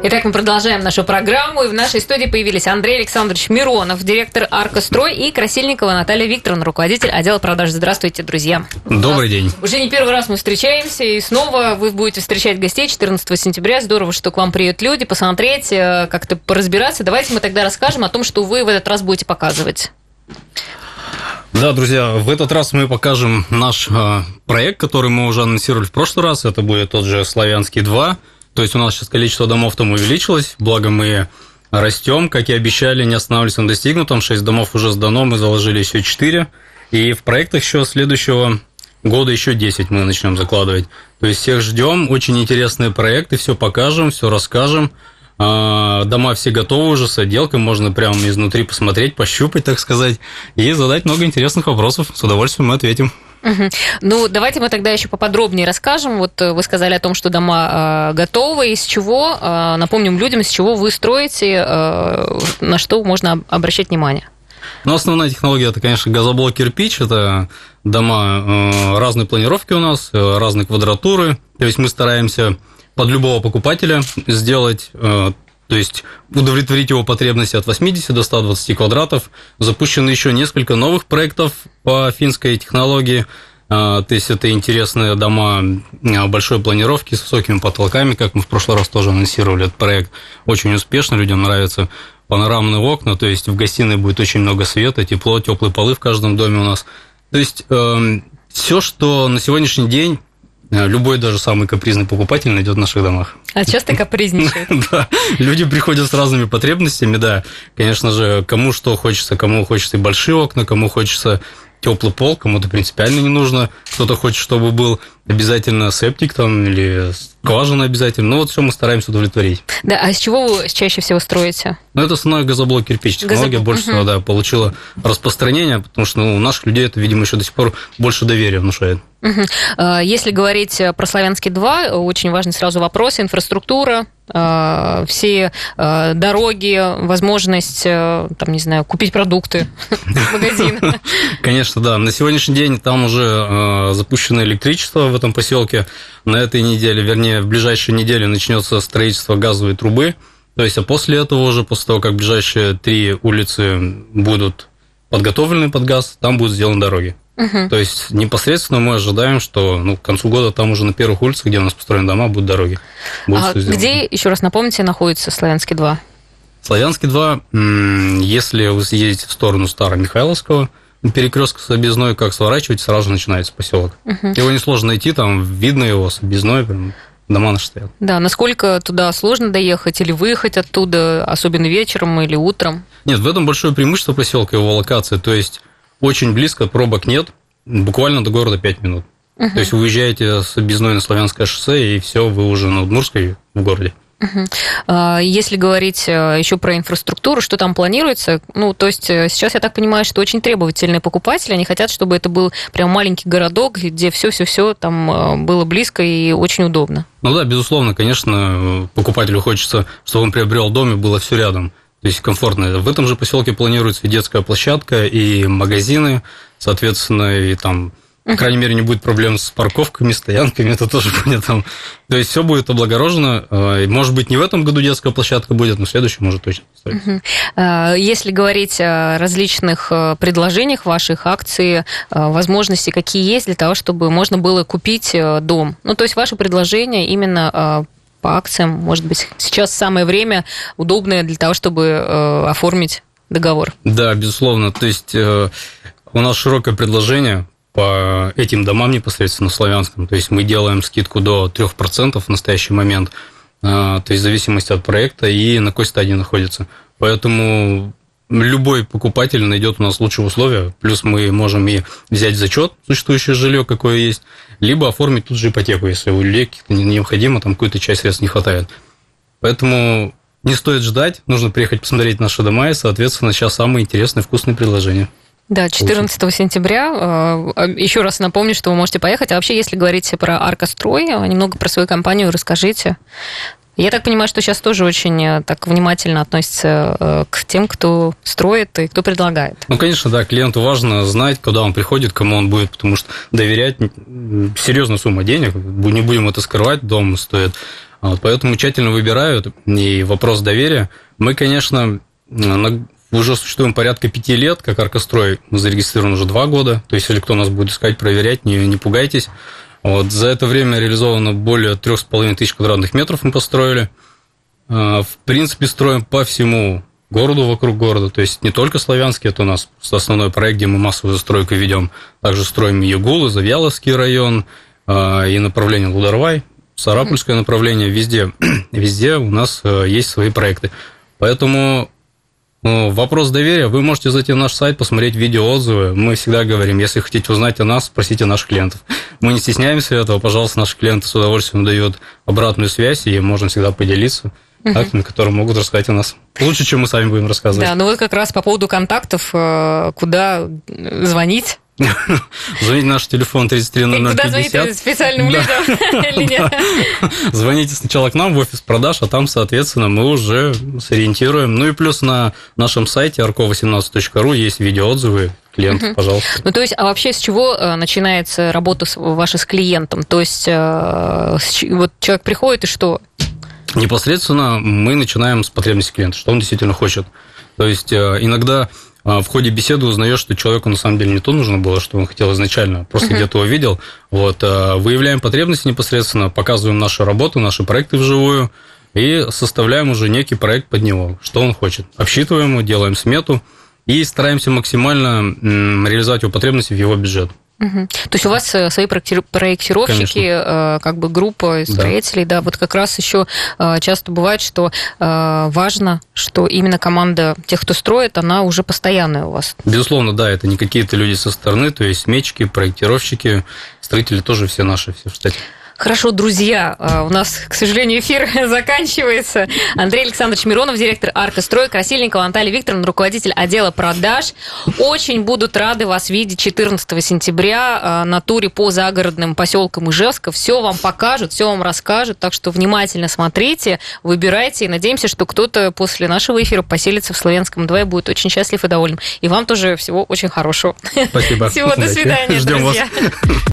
Итак, мы продолжаем нашу программу, и в нашей студии появились Андрей Александрович Миронов, директор «Аркострой», и Красильникова Наталья Викторовна, руководитель отдела продаж. Здравствуйте, друзья. Добрый день. Уже не первый раз мы встречаемся, и снова вы будете встречать гостей 14 сентября. Здорово, что к вам приедут люди, посмотреть, как-то поразбираться. Давайте мы тогда расскажем о том, что вы в этот раз будете показывать. Да, друзья, в этот раз мы покажем наш проект, который мы уже анонсировали в прошлый раз. Это будет тот же «Славянский-2». То есть у нас сейчас количество домов там увеличилось, благо мы растем, как и обещали, не останавливались на достигнутом. 6 домов уже сдано, мы заложили еще 4. И в проектах еще следующего года еще 10 мы начнем закладывать. То есть всех ждем, очень интересные проекты, все покажем, все расскажем. Дома все готовы уже с отделкой, можно прямо изнутри посмотреть, пощупать, так сказать, и задать много интересных вопросов. С удовольствием мы ответим. Угу. Ну, давайте мы тогда еще поподробнее расскажем. Вот вы сказали о том, что дома готовы, из чего, напомним людям, из чего вы строите, на что можно обращать внимание. Ну, основная технология – это, конечно, газоблок кирпич, это дома разной планировки у нас, разной квадратуры, то есть мы стараемся под любого покупателя сделать, то есть удовлетворить его потребности от 80 до 120 квадратов. Запущено еще несколько новых проектов по финской технологии. То есть это интересные дома большой планировки с высокими потолками, как мы в прошлый раз тоже анонсировали этот проект. Очень успешно, людям нравятся панорамные окна, то есть в гостиной будет очень много света, тепло, теплые полы в каждом доме у нас. То есть все, что на сегодняшний день любой, даже самый капризный покупатель найдет в наших домах. А часто капризничает? Да, люди приходят с разными потребностями, да. Конечно же, кому что хочется, кому хочется и большие окна, кому хочется теплый пол, кому-то принципиально не нужно. Кто-то хочет, чтобы был обязательно септик там или скважина обязательно. Ну, вот все мы стараемся удовлетворить. Да, а из чего вы чаще всего строите? Ну, это основной газоблок кирпич. Технология больше всего, да, получила распространение, потому что у наших людей это, видимо, еще до сих пор больше доверия внушает. Если говорить про «Славянский-2», очень важный сразу вопрос: инфраструктура, все дороги, возможность, там, не знаю, купить продукты в магазин. Конечно, да. На сегодняшний день там уже запущено электричество в этом поселке. На этой неделе, вернее, в ближайшей неделе начнется строительство газовой трубы. То есть, а после этого уже, после того, как ближайшие 3 улицы будут подготовлены под газ, там будут сделаны дороги. То есть непосредственно мы ожидаем, что к концу года там уже на первых улицах, где у нас построены дома, будут дороги. Где, еще раз напомните, находится «Славянский-2»? «Славянский-2», если вы съедете в сторону Старомихайловского, перекрестка с Объездной, как сворачиваете, сразу же начинается поселок. Его несложно найти, там видно его с Объездной, прям дома наши стоят. Да, насколько туда сложно доехать или выехать оттуда, особенно вечером или утром? Нет, в этом большое преимущество поселка, его локации, то есть очень близко, пробок нет, буквально до города 5 минут. То есть вы уезжаете с Объездной на Славянское шоссе, и все, вы уже на Удмуртской в городе. Если говорить еще про инфраструктуру, что там планируется? Ну, то есть сейчас я так понимаю, что очень требовательные покупатели, они хотят, чтобы это был прям маленький городок, где все там было близко и очень удобно. Ну да, безусловно, конечно, покупателю хочется, чтобы он приобрел дом и было все рядом. То есть комфортно. В этом же поселке планируется и детская площадка, и магазины, соответственно, и там, по крайней мере, не будет проблем с парковками, стоянками, это тоже будет там. То есть все будет облагорожено. Может быть, не в этом году детская площадка будет, но в следующем может точно строиться. Если говорить о различных предложениях ваших, акций, возможности какие есть для того, чтобы можно было купить дом? Ну, то есть ваше предложение именно по акциям, может быть, сейчас самое время удобное для того, чтобы оформить договор. Да, безусловно. То есть у нас широкое предложение по этим домам непосредственно в Славянском. То есть мы делаем скидку до 3% в настоящий момент, то есть в зависимости от проекта и на какой стадии находится. Поэтому любой покупатель найдет у нас лучшие условия, плюс мы можем и взять в зачет существующее жилье, какое есть, либо оформить тут же ипотеку, если у людей необходимо, там какую-то часть средств не хватает. Поэтому не стоит ждать, нужно приехать посмотреть наши дома, и, соответственно, сейчас самые интересные, вкусные предложения. Да, 14 сентября. Еще раз напомню, что вы можете поехать. А вообще, если говорить про «Аркострой», немного про свою компанию расскажите. Я так понимаю, что сейчас тоже очень так внимательно относятся к тем, кто строит и кто предлагает. Ну, конечно, да, клиенту важно знать, куда он приходит, кому он будет, потому что доверять серьезная сумма денег, не будем это скрывать, дом стоит. Поэтому тщательно выбирают, и вопрос доверия. Мы, конечно, уже существуем порядка 5 лет, как Аркострой, мы зарегистрированы уже 2 года, то есть, если кто нас будет искать, проверять, не пугайтесь. Вот, за это время реализовано более 3500 квадратных метров мы построили. В принципе, строим по всему городу, вокруг города. То есть не только Славянский, это у нас основной проект, где мы массовую застройку ведем. Также строим и Ягулы, Завьяловский район, и направление Лударвай, Сарапульское направление. Везде у нас есть свои проекты. Поэтому вопрос доверия. Вы можете зайти на наш сайт, посмотреть видеоотзывы. Мы всегда говорим, если хотите узнать о нас, спросите наших клиентов. Мы не стесняемся этого. Пожалуйста, наши клиенты с удовольствием дают обратную связь, и можем всегда поделиться актами, которые могут рассказать о нас. Лучше, чем мы сами будем рассказывать. Да, ну вот как раз по поводу контактов, куда звонить. Звоните на наш телефон 33 00 50. Куда звоните специальным людям или нет? Звоните сначала к нам в офис продаж, а там, соответственно, мы уже сориентируем. Ну и плюс на нашем сайте arco18.ru есть видеоотзывы клиентов, пожалуйста. Ну, то есть, а вообще с чего начинается работа ваша с клиентом? То есть, вот человек приходит и что? Непосредственно мы начинаем с потребностей клиента, что он действительно хочет. То есть, иногда в ходе беседы узнаешь, что человеку на самом деле не то нужно было, что он хотел изначально, просто где-то увидел. Вот, выявляем потребности непосредственно, показываем нашу работу, наши проекты вживую и составляем уже некий проект под него, что он хочет. Обсчитываем его, делаем смету и стараемся максимально реализовать его потребности в его бюджет. То есть у вас свои проектировщики, конечно, как бы группа строителей, да, вот как раз еще часто бывает, что важно, что именно команда тех, кто строит, она уже постоянная у вас. Безусловно, да, это не какие-то люди со стороны, то есть сметчики, проектировщики, строители тоже все наши, все в штате. Хорошо, друзья, у нас, к сожалению, эфир заканчивается. Андрей Александрович Миронов, директор Аркострой, Красильникова Наталья Викторовна, руководитель отдела продаж. Очень будут рады вас видеть 14 сентября на туре по загородным поселкам Ижевска. Все вам покажут, все вам расскажут, так что внимательно смотрите, выбирайте, и надеемся, что кто-то после нашего эфира поселится в Славянском 2 и будет очень счастлив и доволен. И вам тоже всего очень хорошего. Спасибо. Всего, до свидания, Ждем друзья. Вас.